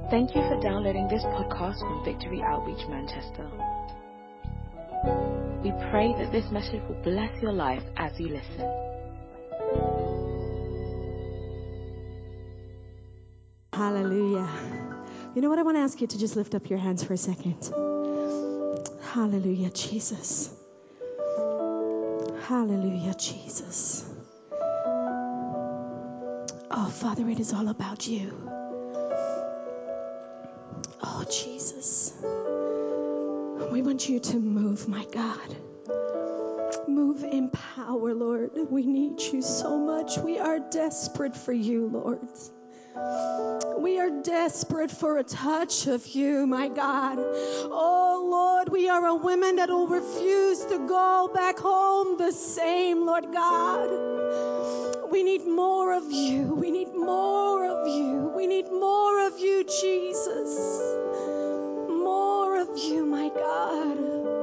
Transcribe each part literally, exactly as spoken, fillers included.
Thank you for downloading this podcast from Victory Outreach Manchester. We pray that this message will bless your life as you listen. Hallelujah. You know what? I want to ask you to just lift up your hands for a second. Hallelujah, Jesus. Hallelujah, Jesus. Oh, Father, it is all about you. Oh, Jesus. We want you to move, my God. Move in power, Lord. We need you so much. We are desperate for you, Lord. We are desperate for a touch of you, my God. Oh, Lord, we are a woman that will refuse to go back home the same, Lord God. We need more of you. We need more of you. We need more of you, Jesus. More of you, my God.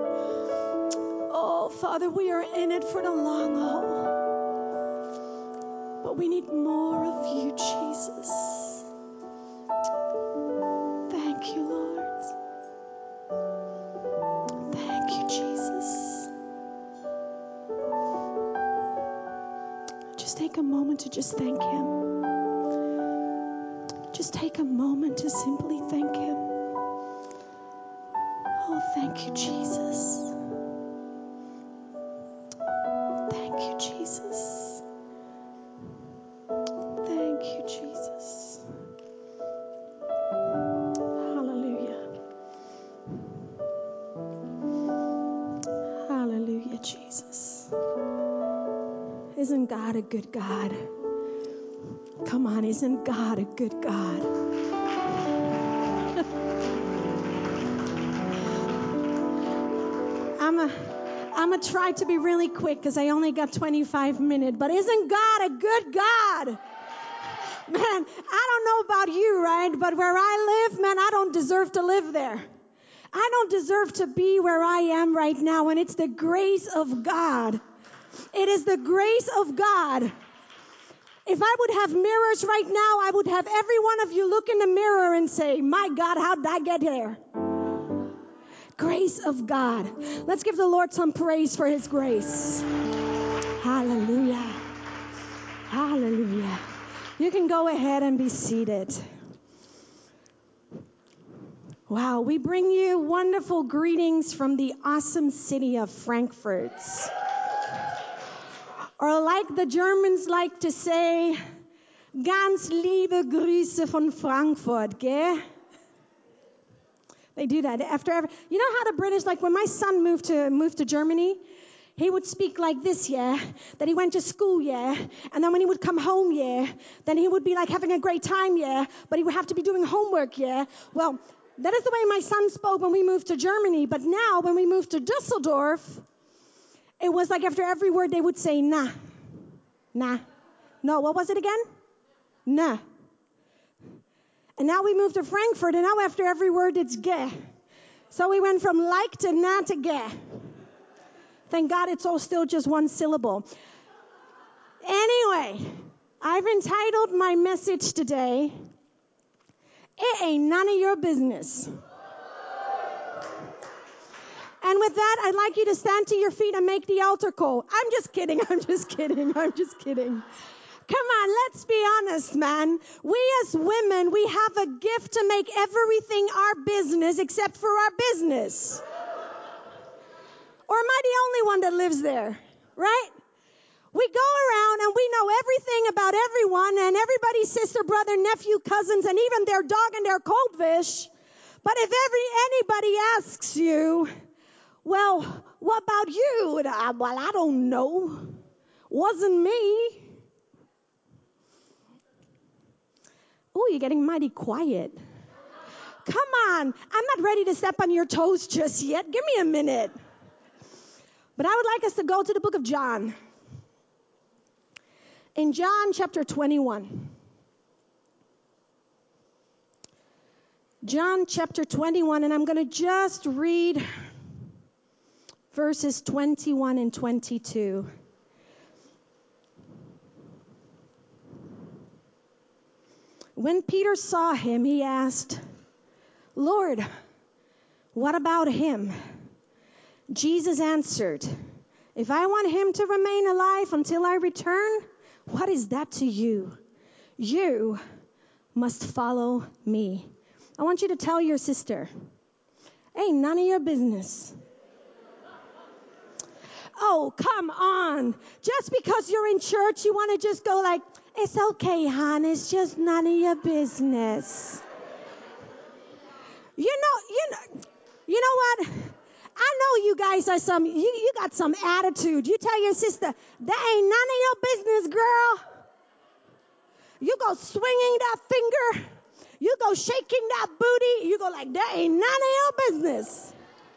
Oh, Father, we are in it for the long haul. But we need more of you, Jesus. Thank you, Lord. Thank you, Jesus. Just take a moment to just thank him. Just take a moment to simply thank him. Oh, thank you, Jesus. Thank you, Jesus. Thank you, Jesus. Hallelujah, Jesus. Isn't God a good God? Come on, isn't God a good God? I'm a, I'm gonna try to be really quick because I only got twenty-five minutes, but isn't God a good God? Man, I don't know about you, right? But where I live, man, I don't deserve to live there. I don't deserve to be where I am right now, and it's the grace of God. It is the grace of God. If I would have mirrors right now, I would have every one of you look in the mirror and say, my God, how did I get here? Grace of God. Let's give the Lord some praise for his grace. Hallelujah. Hallelujah. You can go ahead and be seated. Wow, we bring you wonderful greetings from the awesome city of Frankfurt. Or like the Germans like to say, ganz liebe Grüße von Frankfurt, gell? They do that after every, you know how the British, like when my son moved to moved to Germany, he would speak like this, yeah, that he went to school, yeah, and then when he would come home, yeah, then he would be like having a great time, yeah, but he would have to be doing homework, yeah. Well, that is the way my son spoke when we moved to Germany, but now when we moved to Düsseldorf, it was like after every word they would say, nah, nah, no, what was it again? Nah. And now we moved to Frankfurt, and now after every word it's ge. So we went from like to nah to ge. Thank God it's all still just one syllable. Anyway, I've entitled my message today, It Ain't None of Your Business. And with that, I'd like you to stand to your feet and make the altar call. I'm just kidding, I'm just kidding, I'm just kidding. Come on, let's be honest, man. We as women, we have a gift to make everything our business except for our business. Or am I the only one that lives there? Right? We go around and we know everything about everyone and everybody's sister, brother, nephew, cousins, and even their dog and their goldfish. But if every anybody asks you, well, what about you? Well, I don't know. Wasn't me. Oh, you're getting mighty quiet. Come on. I'm not ready to step on your toes just yet. Give me a minute. But I would like us to go to the book of John. In John chapter twenty-one. John chapter twenty-one, and I'm going to just read verses twenty-one and twenty-two. When Peter saw him, he asked, Lord, what about him? Jesus answered, if I want him to remain alive until I return, what is that to you? You must follow me. I want you to tell your sister, ain't none of your business. Oh, come on. Just because you're in church, you want to just go like, it's okay, hon. It's just none of your business. You know, you know, you know what? I know you guys are some, you, you got some attitude. You tell your sister, that ain't none of your business, girl. You go swinging that finger. You go shaking that booty. You go like, that ain't none of your business.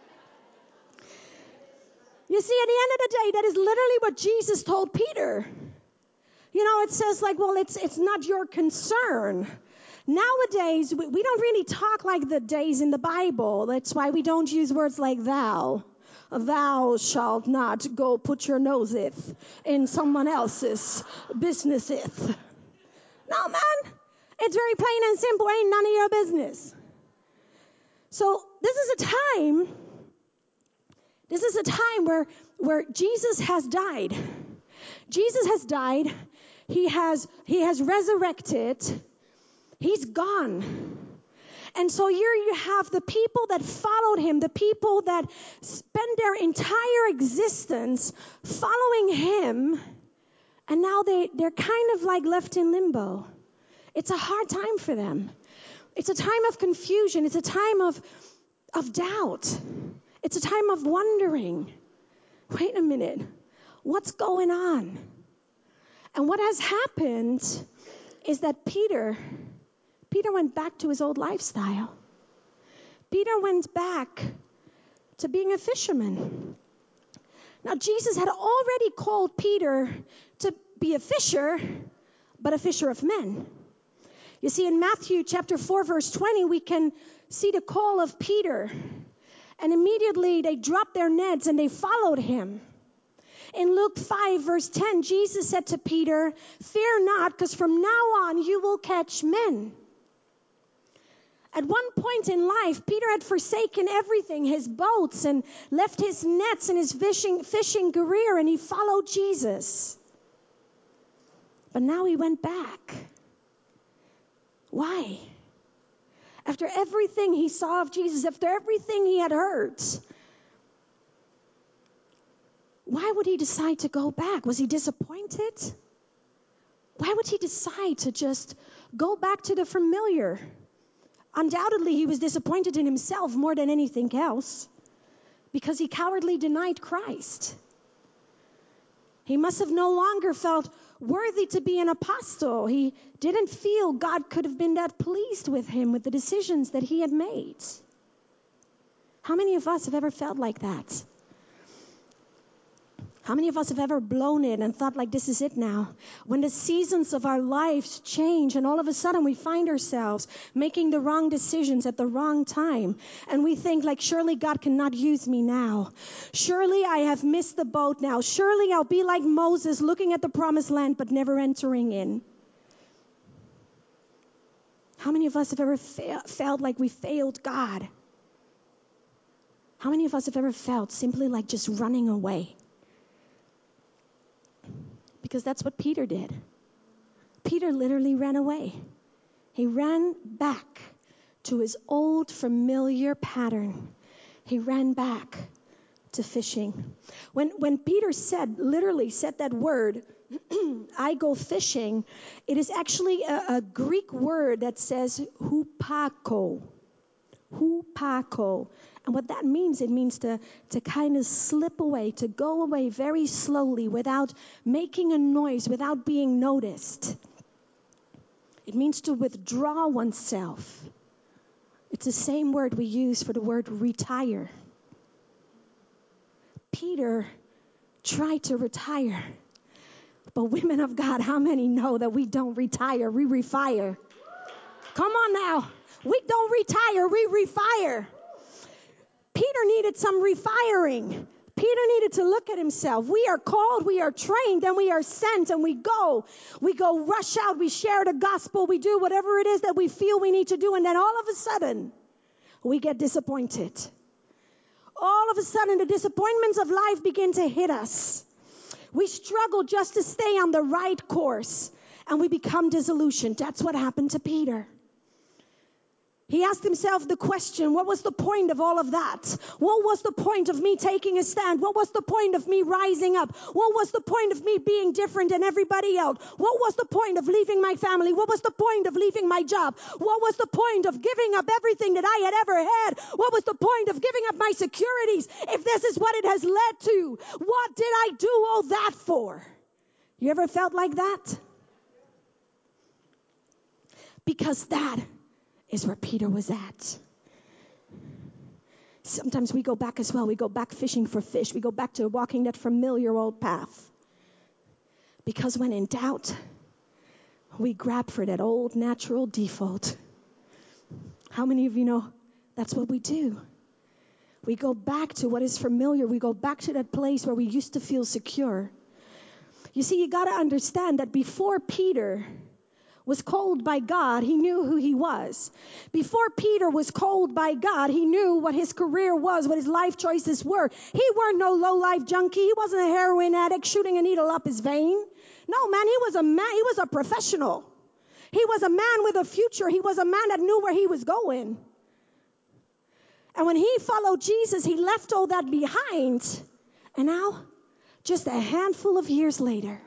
You see, at the end of the day, that is literally what Jesus told Peter. You know, it says like, well, it's it's not your concern. Nowadays, we, we don't really talk like the days in the Bible. That's why we don't use words like thou. Thou shalt not go put your noseth in someone else's businesseth. No, man. It's very plain and simple. Ain't none of your business. So this is a time, this is a time where, where Jesus has died. Jesus has died. He has, he has resurrected. He's gone. And so here you have the people that followed him, the people that spent their entire existence following him. And now they, they're kind of like left in limbo. It's a hard time for them. It's a time of confusion. It's a time of, of doubt. It's a time of wondering, wait a minute, what's going on? And what has happened is that Peter, Peter went back to his old lifestyle. Peter went back to being a fisherman. Now, Jesus had already called Peter to be a fisher, but a fisher of men. You see, in Matthew chapter four, verse twenty, we can see the call of Peter. And immediately they dropped their nets and they followed him. In Luke five, verse ten, Jesus said to Peter, fear not, because from now on you will catch men. At one point in life, Peter had forsaken everything, his boats, and left his nets and his fishing, fishing career, and he followed Jesus. But now he went back. Why? After everything he saw of Jesus, after everything he had heard, why would he decide to go back? Was he disappointed? Why would he decide to just go back to the familiar? Undoubtedly, he was disappointed in himself more than anything else because he cowardly denied Christ. He must have no longer felt worthy to be an apostle. He didn't feel God could have been that pleased with him, with the decisions that he had made. How many of us have ever felt like that? How many of us have ever blown it and thought like, this is it now? When the seasons of our lives change and all of a sudden we find ourselves making the wrong decisions at the wrong time. And we think like, surely God cannot use me now. Surely I have missed the boat now. Surely I'll be like Moses looking at the promised land but never entering in. How many of us have ever fa- felt like we failed God? How many of us have ever felt simply like just running away? Because that's what Peter did. Peter literally ran away. He ran back to his old familiar pattern. He ran back to fishing. When when Peter said, literally said that word, I go fishing, it is actually a, a Greek word that says hupako. Hupako. And what that means, it means to, to kind of slip away, to go away very slowly without making a noise, without being noticed. It means to withdraw oneself. It's the same word we use for the word retire. Peter tried to retire. But women of God, how many know that we don't retire, we refire? Come on now. We don't retire, we refire. Peter needed some refiring. Peter needed to look at himself. We are called, we are trained, and we are sent, and we go. We go rush out, we share the gospel, we do whatever it is that we feel we need to do, and then all of a sudden, we get disappointed. All of a sudden, the disappointments of life begin to hit us. We struggle just to stay on the right course, and we become disillusioned. That's what happened to Peter. He asked himself the question, what was the point of all of that? What was the point of me taking a stand? What was the point of me rising up? What was the point of me being different than everybody else? What was the point of leaving my family? What was the point of leaving my job? What was the point of giving up everything that I had ever had? What was the point of giving up my securities if this is what it has led to? What did I do all that for? You ever felt like that? Because that is where Peter was at. Sometimes we go back as well. We go back fishing for fish. We go back to walking that familiar old path. Because when in doubt, we grab for that old natural default. How many of you know that's what we do? We go back to what is familiar. We go back to that place where we used to feel secure. You see, you got to understand that before Peter was called by God, he knew who he was. Before Peter was called by God, he knew what his career was, what his life choices were. He weren't no low-life junkie. He wasn't a heroin addict shooting a needle up his vein. No, man, he was a man. He was a professional. He was a man with a future. He was a man that knew where he was going. And when he followed Jesus, he left all that behind. And now, just a handful of years later,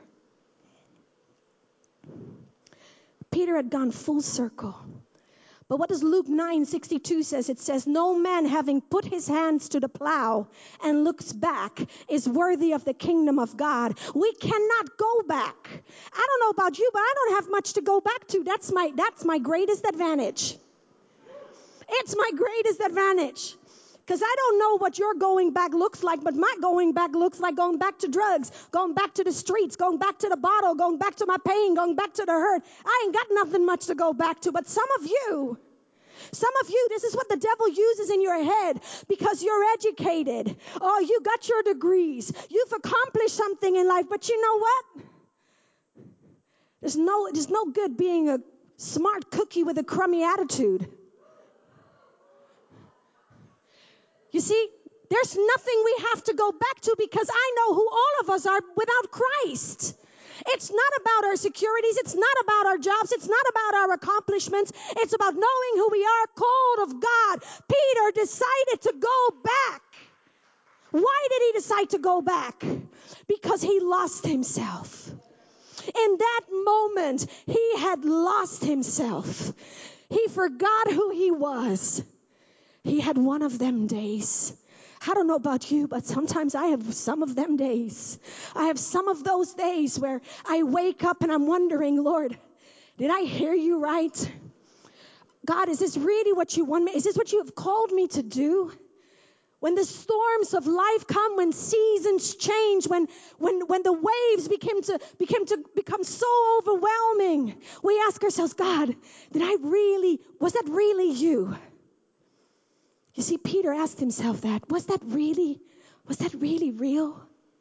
Peter had gone full circle. But what does Luke nine sixty-two says? It says, no man having put his hands to the plow and looks back is worthy of the kingdom of God. We cannot go back. I don't know about you, but I don't have much to go back to. That's my, that's my greatest advantage. It's my greatest advantage. Because I don't know what your going back looks like, but my going back looks like going back to drugs, going back to the streets, going back to the bottle, going back to my pain, going back to the hurt. I ain't got nothing much to go back to. But some of you, some of you, this is what the devil uses in your head because you're educated. Oh, you got your degrees. You've accomplished something in life. But you know what? There's no, there's no good being a smart cookie with a crummy attitude. You see, there's nothing we have to go back to because I know who all of us are without Christ. It's not about our securities. It's not about our jobs. It's not about our accomplishments. It's about knowing who we are, called of God. Peter decided to go back. Why did he decide to go back? Because he lost himself. In that moment, he had lost himself. He forgot who he was. He had one of them days. I don't know about you, but sometimes I have some of them days. I have some of those days where I wake up and I'm wondering, Lord, did I hear you right? God, is this really what you want me? Is this what you have called me to do? When the storms of life come, when seasons change, when when when the waves became to became to become so overwhelming, we ask ourselves, God, did I really, was that really you? You see, Peter asked himself that. Was that really, was that really real?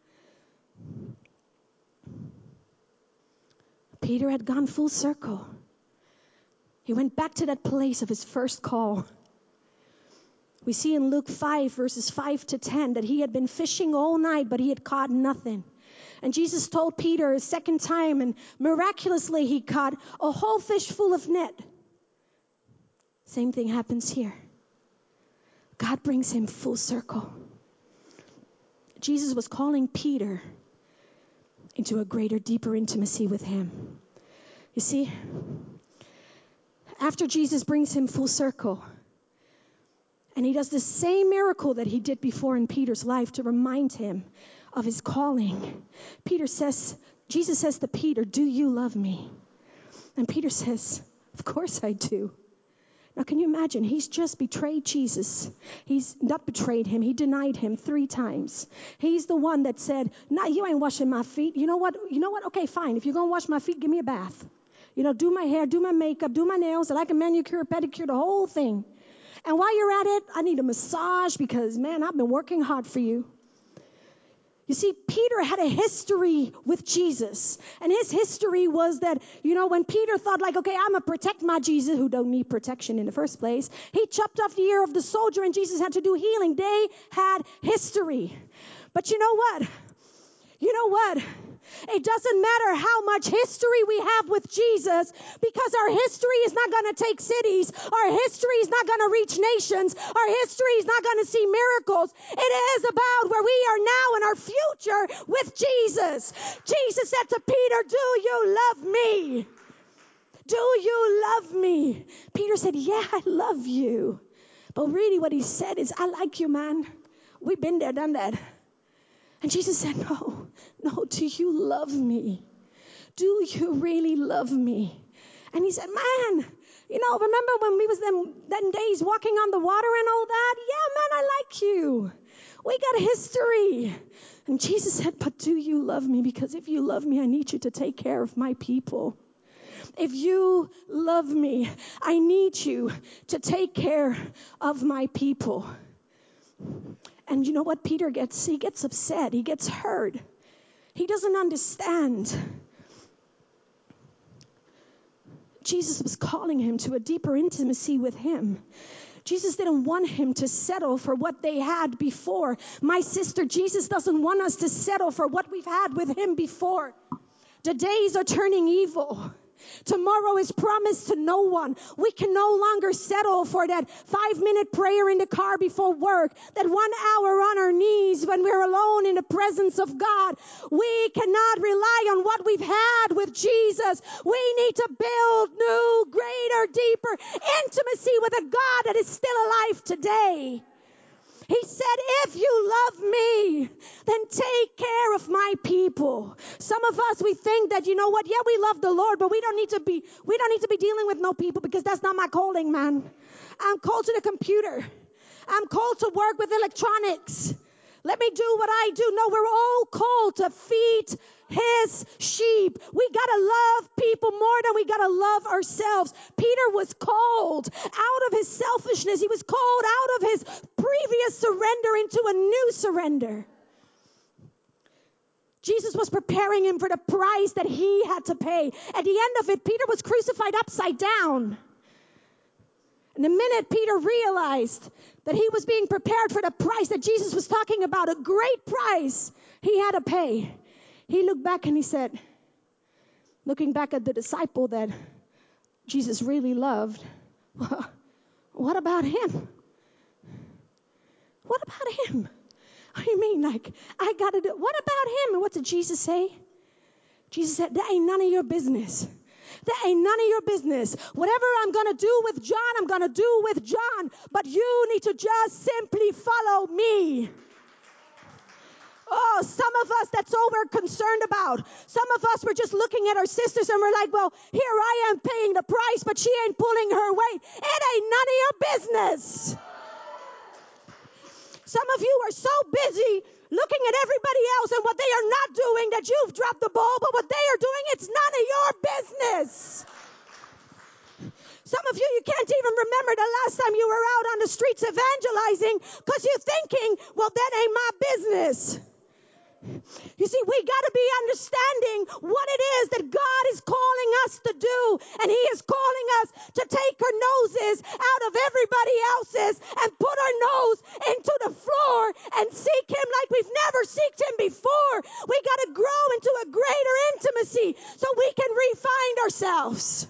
Peter had gone full circle. He went back to that place of his first call. We see in Luke five, verses five to ten, that he had been fishing all night, but he had caught nothing. And Jesus told Peter a second time, and miraculously he caught a whole fish full of net. Same thing happens here. God brings him full circle. Jesus was calling Peter into a greater, deeper intimacy with him. You see, after Jesus brings him full circle, and he does the same miracle that he did before in Peter's life to remind him of his calling, Peter says, Jesus says to Peter, do you love me? And Peter says, of course I do. Now, can you imagine? He's just betrayed Jesus. He's not betrayed him. He denied him three times. He's the one that said, no, you ain't washing my feet. You know what? You know what? Okay, fine. If you're going to wash my feet, give me a bath. You know, do my hair, do my makeup, do my nails, and I can manicure, pedicure, the whole thing. And while you're at it, I need a massage because, man, I've been working hard for you. You see, Peter had a history with Jesus. And his history was that, you know, when Peter thought like, okay, I'm going to protect my Jesus, who don't need protection in the first place, he chopped off the ear of the soldier and Jesus had to do healing. They had history. But you know what? You know what? It doesn't matter how much history we have with Jesus, because our history is not going to take cities. Our history is not going to reach nations. Our history is not going to see miracles. It is about where we are now in our future with Jesus. Jesus said to Peter, do you love me? Do you love me? Peter said, yeah, I love you. But really what he said is, I like you, man. We've been there, done that. And Jesus said, no, no, do you love me? Do you really love me? And he said, man, you know, remember when we was them, them days walking on the water and all that? Yeah, man, I like you. We got a history. And Jesus said, but do you love me? Because if you love me, I need you to take care of my people. If you love me, I need you to take care of my people. And you know what Peter gets? He gets upset. He gets hurt. He doesn't understand. Jesus was calling him to a deeper intimacy with him. Jesus didn't want him to settle for what they had before. My sister, Jesus doesn't want us to settle for what we've had with him before. The days are turning evil. Tomorrow is promised to no one. We can no longer settle for that five-minute prayer in the car before work, that one hour on our knees when we're alone in the presence of God. We cannot rely on what we've had with Jesus. We need to build new, greater, deeper intimacy with a God that is still alive today. He said, if you love me, then take care of my people. Some of us, we think that, you know what? Yeah, we love the Lord, but we don't need to be, we don't need to be dealing with no people, because that's not my calling, man. I'm called to the computer. I'm called to work with electronics. Let me do what I do. No, we're all called to feed his sheep. We got to love people more than we got to love ourselves. Peter was called out of his selfishness. He was called out of his previous surrender into a new surrender. Jesus was preparing him for the price that he had to pay. At the end of it, Peter was crucified upside down. And the minute Peter realized that he was being prepared for the price that Jesus was talking about, a great price he had to pay, he looked back and he said, looking back at the disciple that Jesus really loved, well, what about him? What about him? What do you mean? Like, I got to do, what about him? And what did Jesus say? Jesus said, that ain't none of your business. That ain't none of your business. Whatever I'm going to do with John, I'm going to do with John. But you need to just simply follow me. Oh, some of us, that's all we're concerned about. Some of us, we're just looking at our sisters and we're like, well, here I am paying the price, but she ain't pulling her weight. It ain't none of your business. Some of you are so busy looking at everybody else and what they are not doing that you've dropped the ball, but what they are doing, it's none of your business. Some of you, you can't even remember the last time you were out on the streets evangelizing because you're thinking, well, that ain't my business. You see, we got to be understanding what it is that God is calling us to do. And he is calling us to take our noses out of everybody else's and put our nose into the floor and seek him like we've never seeked him before. We got to grow into a greater intimacy so we can refine ourselves.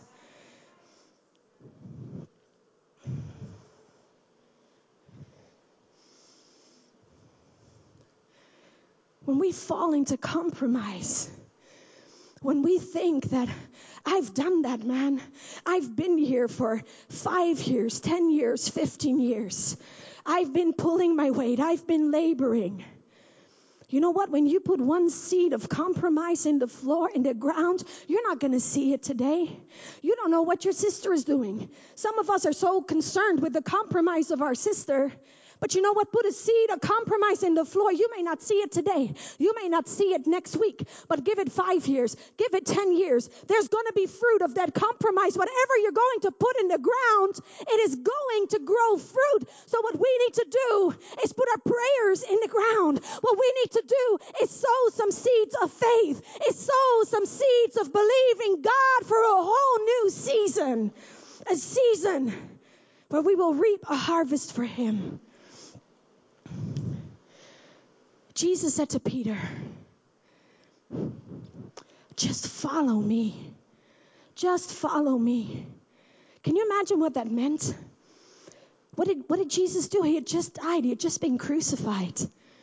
When we fall into compromise, when we think that I've done that, man, I've been here for five years, ten years, fifteen years. I've been pulling my weight. I've been laboring. You know what? When you put one seed of compromise in the floor, in the ground, you're not going to see it today. You don't know what your sister is doing. Some of us are so concerned with the compromise of our sister. But you know what? Put a seed, a compromise in the floor. You may not see it today. You may not see it next week, but give it five years. Give it ten years. There's going to be fruit of that compromise. Whatever you're going to put in the ground, it is going to grow fruit. So what we need to do is put our prayers in the ground. What we need to do is sow some seeds of faith. Is sow some seeds of believing God for a whole new season. A season where we will reap a harvest for Him. Jesus said to Peter, just follow me. Just follow me. Can you imagine what that meant? What did, what did Jesus do? He had just died. He had just been crucified.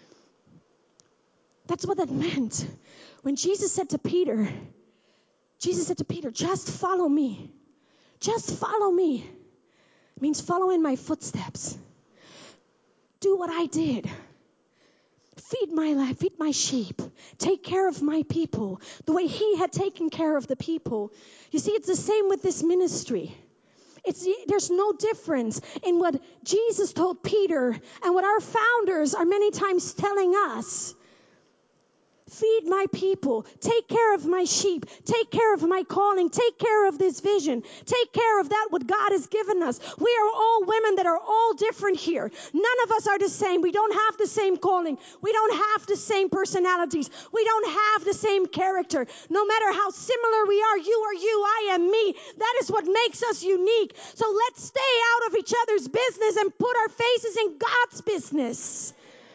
That's what that meant. When Jesus said to Peter, Jesus said to Peter, just follow me. Just follow me. It means follow in my footsteps. Do what I did. Feed my life, feed my sheep. Take care of my people the way He had taken care of the people. You see, it's the same with this ministry. It's, there's no difference in what Jesus told Peter and what our founders are many times telling us. Feed my people. Take care of my sheep. Take care of my calling. Take care of this vision. Take care of that what God has given us. We are all women that are all different here. None of us are the same. We don't have the same calling. We don't have the same personalities. We don't have the same character. No matter how similar we are, you are you, I am me. That is what makes us unique. So let's stay out of each other's business and put our faces in God's business.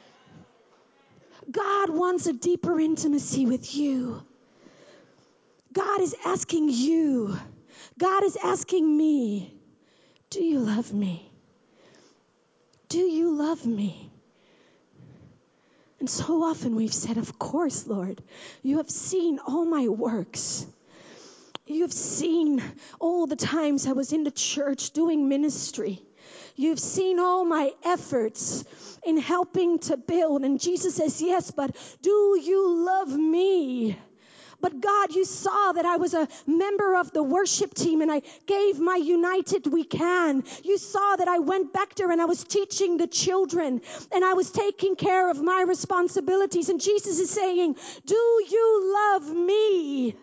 God wants a deeper intimacy with you. God is asking you. God is asking me, do you love me? Do you love me? And so often we've said, of course, Lord, you have seen all my works. You have seen all the times I was in the church doing ministry. You've seen all my efforts in helping to build. And Jesus says, yes, but do you love me? But God, you saw that I was a member of the worship team and I gave my United We Can. You saw that I went back there and I was teaching the children and I was taking care of my responsibilities. And Jesus is saying, do you love me?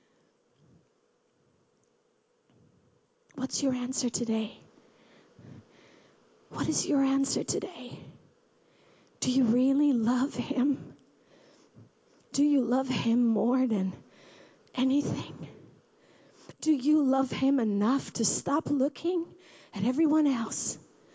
What's your answer today? What is your answer today? Do you really love Him? Do you love Him more than anything? Do you love Him enough to stop looking at everyone else?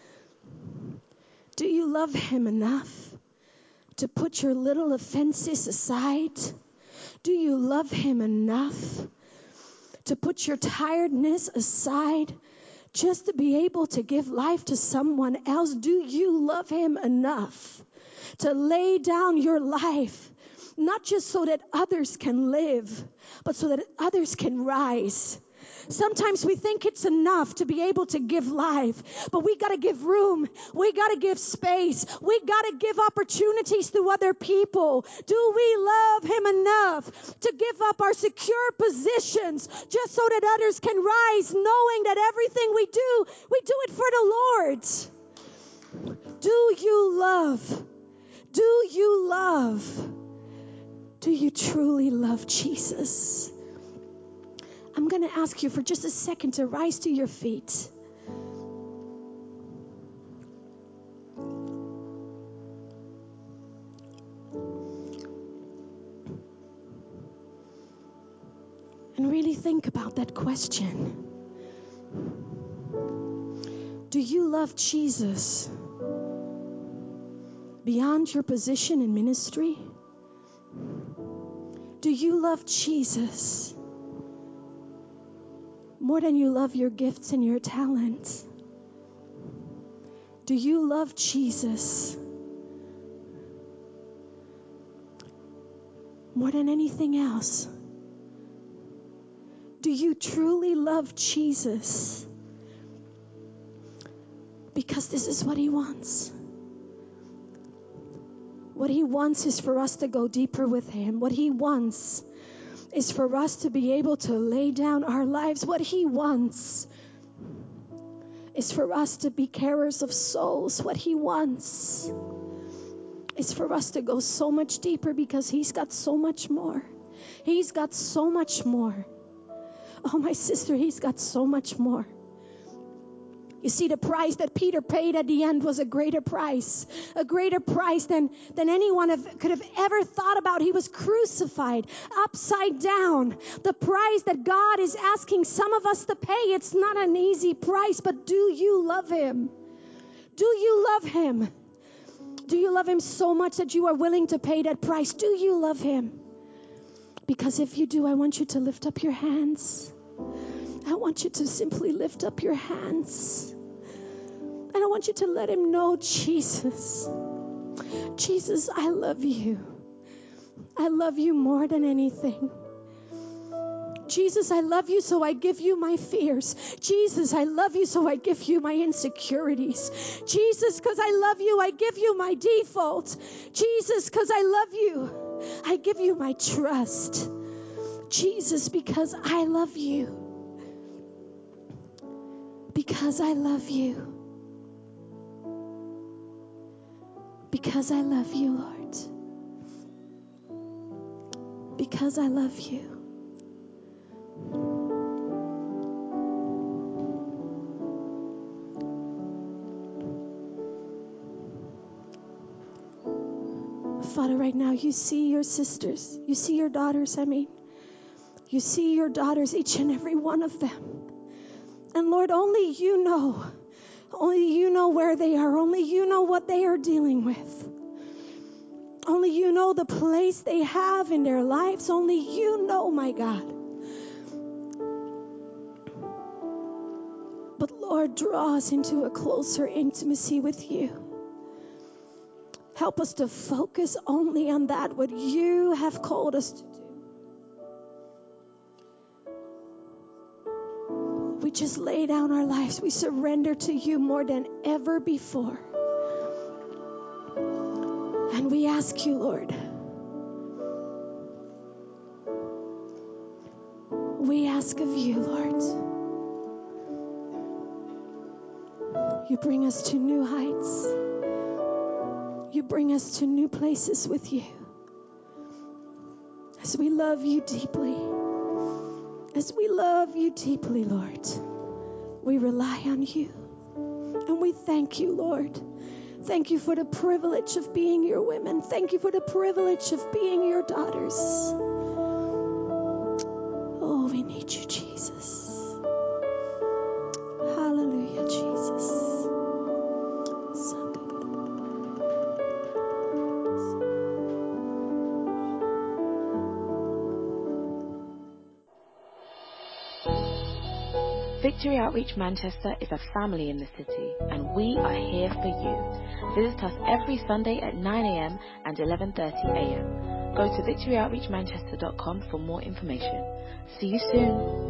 Do you love Him enough to put your little offenses aside? Do you love Him enough to put your tiredness aside just to be able to give life to someone else? Do you love Him enough to lay down your life, not just so that others can live, but so that others can rise? Sometimes we think it's enough to be able to give life, but we got to give room. We got to give space. We got to give opportunities to other people. Do we love Him enough to give up our secure positions just so that others can rise, knowing that everything we do, we do it for the Lord? Do you love? Do you love? Do you truly love Jesus? I'm going to ask you for just a second to rise to your feet. And really think about that question. Do you love Jesus beyond your position in ministry? Do you love Jesus more than you love your gifts and your talents? Do you love Jesus more than anything else? Do you truly love Jesus? Because this is what He wants. What He wants is for us to go deeper with Him. What He wants is for us to be able to lay down our lives. What He wants is for us to be carers of souls. What he wants is for us to go so much deeper because he's got so much more. He's got so much more. Oh, my sister, he's got so much more. You see, the price that Peter paid at the end was a greater price, a greater price than, than anyone have, could have ever thought about. He was crucified upside down. The price that God is asking some of us to pay, it's not an easy price, but do you love him? Do you love him? Do you love him so much that you are willing to pay that price? Do you love him? Because if you do, I want you to lift up your hands. I want you to simply lift up your hands. And I want you to let him know, Jesus, Jesus, I love you. I love you more than anything. Jesus, I love you, so I give you my fears. Jesus, I love you, so I give you my insecurities. Jesus, because I love you, I give you my default. Jesus, because I love you, I give you my trust. Jesus, because I love you. Because I love you. Because I love you, Lord. Because I love you. Father, right now you see your sisters. You see your daughters, I mean. You see your daughters, each and every one of them. And Lord, only you know. Only you know where they are. Only you know what they are dealing with. Only you know the place they have in their lives. Only you know, my God. But Lord, draw us into a closer intimacy with you. Help us to focus only on that, what you have called us to do. We just lay down our lives. We surrender to you more than ever before. And we ask you, Lord, we ask of you, Lord, you bring us to new heights. You bring us to new places with you. As we love you deeply, as we love you deeply, Lord, we rely on you. And we thank you, Lord. Thank you for the privilege of being your women. Thank you for the privilege of being your daughters. Oh, we need you, Jesus. Hallelujah, Jesus. Victory Outreach Manchester is a family in the city, and we are here for you. Visit us every Sunday at nine a.m. and eleven thirty a.m. Go to victory outreach manchester dot com for more information. See you soon.